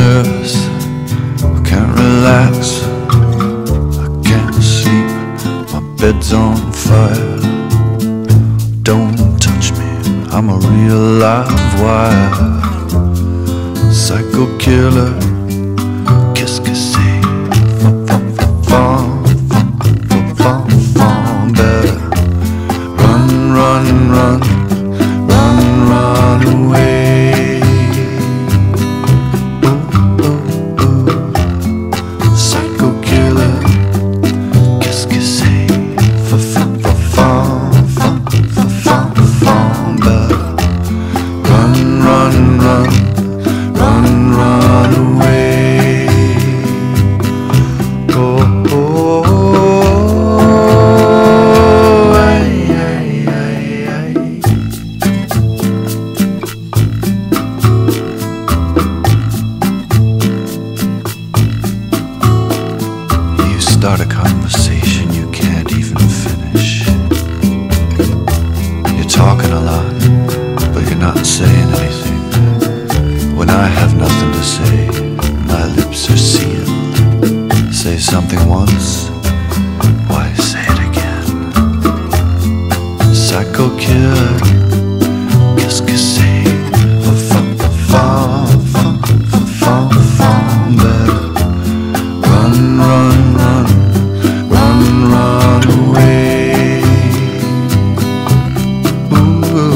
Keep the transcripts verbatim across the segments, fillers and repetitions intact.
nervous, I can't relax, I can't sleep, my bed's on fire. Don't touch me, I'm a real live wire. Psycho killer, qu'est-ce que c'est? Better run, run, run, run, run away. Ooh, ooh, ooh. Psycho killer, qu'est-ce que c'est? Fa fa fa fa fa fa fa fa. Better run, run, run, run, run away. Oh, oh, oh. Start a conversation you can't even finish. You're talking a lot, but you're not saying anything. When I have nothing to say, my lips are sealed. Say something once, why say it again? Psycho killer, qu'est-ce que c'est? Fa fa fa fa fa fa fa. Better run, run, run. Run, run away. Ooh.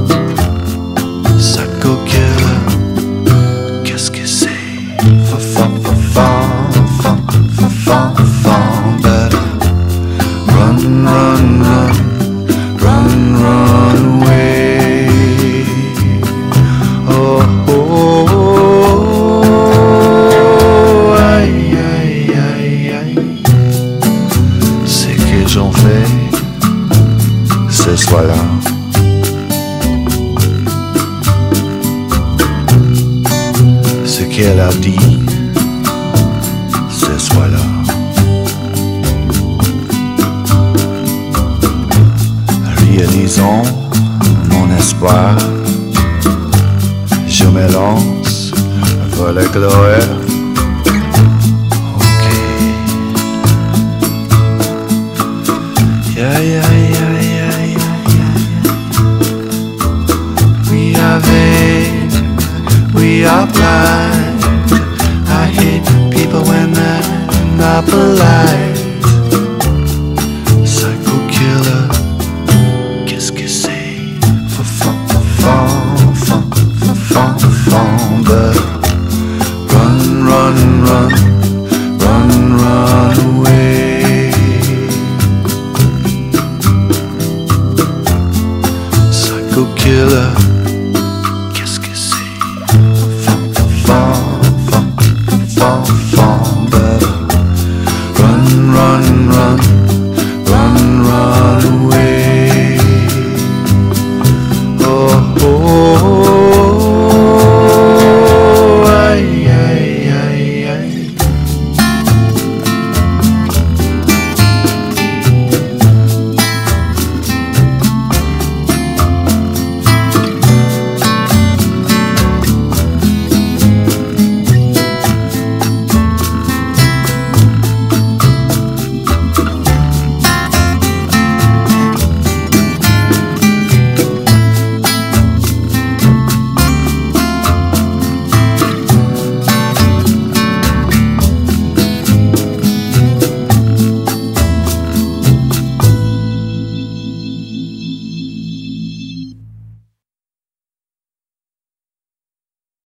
Psycho killer, qu'est-ce que c'est? Fa fa fa fa fa fa fa fa. Better run, run, run, run, run away. Oh, oh, oh, aïe, aïe, aïe, aïe. J'en fais ce soir-là. Ce qu'elle a dit ce soir-là. Réalisons mon espoir. Je me lance vers la gloire.